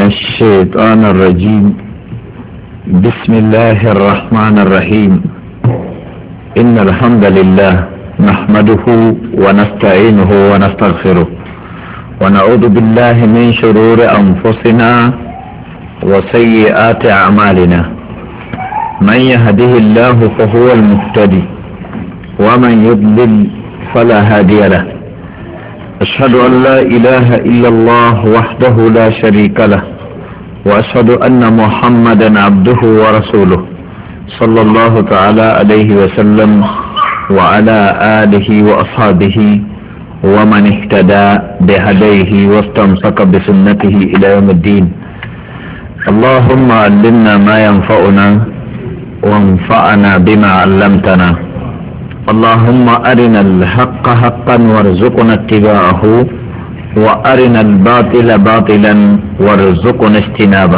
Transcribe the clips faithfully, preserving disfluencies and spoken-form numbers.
الشيطان الرجيم. بسم الله الرحمن الرحيم. إن الحمد لله نحمده ونستعينه ونستغفره ونعوذ بالله من شرور أنفسنا وسيئات أعمالنا. من يهده الله فهو المهتدي ومن يضلل فلا هادي له. أشهد أن لا إله إلا الله وحده لا شريك له، وأشهد أن محمدا عبده ورسوله صلى الله تعالى عليه وسلم وعلى آله وأصحابه ومن اهتدى بهديه واستمسك بسنته إلى يوم الدين. اللهم علمنا ما ينفعنا وانفعنا بما علمتنا. اللهم أرنا الحق حقا وارزقنا اتباعه وأرنا الباطل باطلا وارزقنا اجتنابه.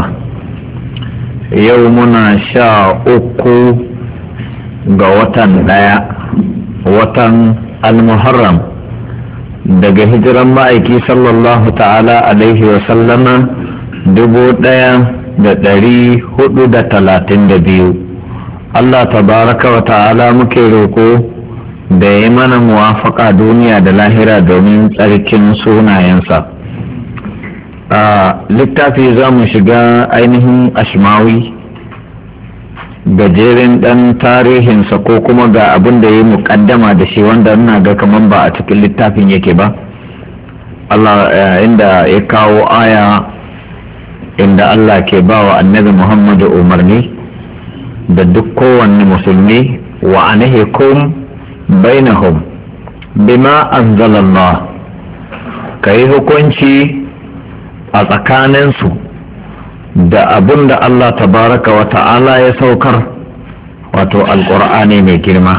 يومنا شاء أكو وطن دايا وطن المحرم daga hijiran ma'aiki sallallahu ta'ala alaihi wa sallama dubu daya da dari hudu da talatin da biyu. Allah tabaraka wa ta'ala muke roko da ya mana muwafaka duniya da lahira domin tsarkin sunayensa. A littafi za mu shiga ainihin ashmawi, gajeren dan tarihinsa ko kuma ga abin da ya yi muƙaddama da shi wanda ina ga kaman ba a cikin littafin yake ba. Allah inda ya kawo aya inda Allah ke ba wa annabi Muhammadu umarni da duk kowanne musulmi wa anahikum bainahum bima anzalallah, ka yi hukunci a tsakaninsu da abin da Allah tabaraka wa ta'ala ya saukar, wato alƙur'ani mai girma.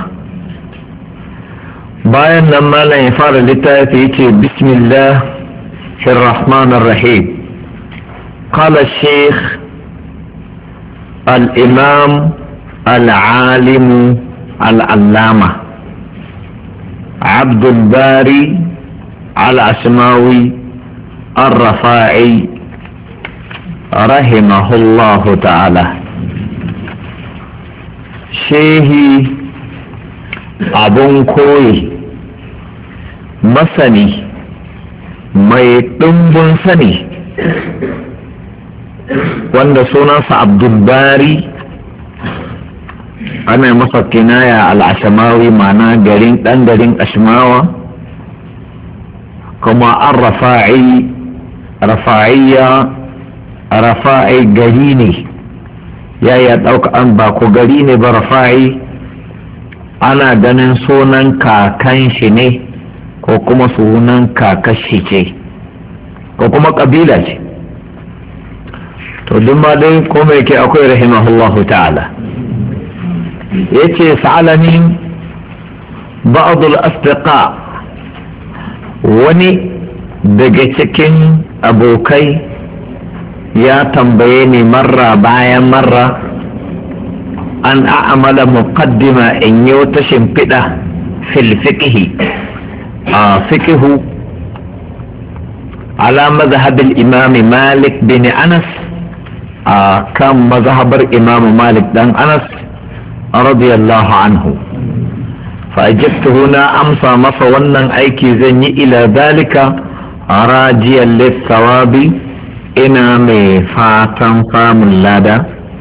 bayan nan malam ya fara littafi yace bismillah rahmanir rahim. qala shaykh al-imam al-alim al-allama عبد الباري العشماوي الرفاعي رحمه الله تعالى. shehi abun koyi masani mai ɗumbin sani wanda sunansa abdulbari, ana masa kinaya al'ashamawi, mana garin ɗan garin ashmawa, kuma an rafa'i rafa'iyya rafa'i gari ne ya ya ɗauka an ba ku gari ne ba. rafa'i ana ganin sunan kakan shi ne ko kuma sunan kakashi ce ko kuma ƙabila ce, to duk ma dai kuma yake akwai rahimahullahu ta'ala. yace sa'alani ba'dul asdiqa, wani daga cikin abokai ya tambaye ni marra bayan marra an a'amala muqaddima in yi wata shimfiɗa fil fiqhi a fiqhu ala mazhabil imam malik bin anas, a kan mazhabar imam malik dan anas radiyallahu anhu. فأجبته نا أمسى مصى ونن أيكي زني إلى ذلك راجيا للثواب إنا مي فاتن فام اللادا.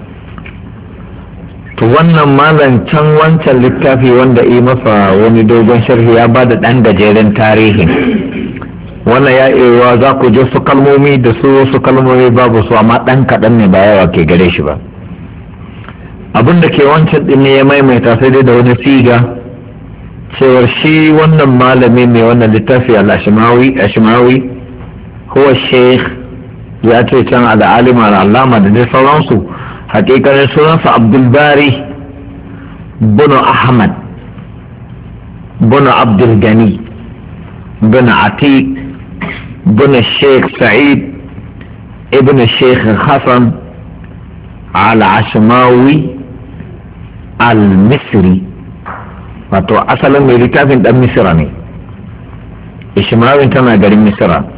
to wannan malam can wancan littafi wanda yi masa wani dogon sharhi ya ba da ɗan gajeren tarihi. wannan ya iya za ku je su kalmomi da su wasu kalmomi babu su, amma ɗan kaɗan ne ba yawa ke gare shi ba. abin da ke wancan ɗin ne ya maimaita sai dai da wani siga cewar shi wannan malami mai wannan littafi al-ashmawi ashmawi huwa sheikh, ya ce can al-alim al-allama da dai sauransu. hakikanin sunansa abdulbari bin ahmad bin abdul gani bin atiq bin sheikh sa'id ibn sheikh hassan al-ashmawi al-misri, wato asalin mai littafin dan misira ne. ishmawin tana garin misira.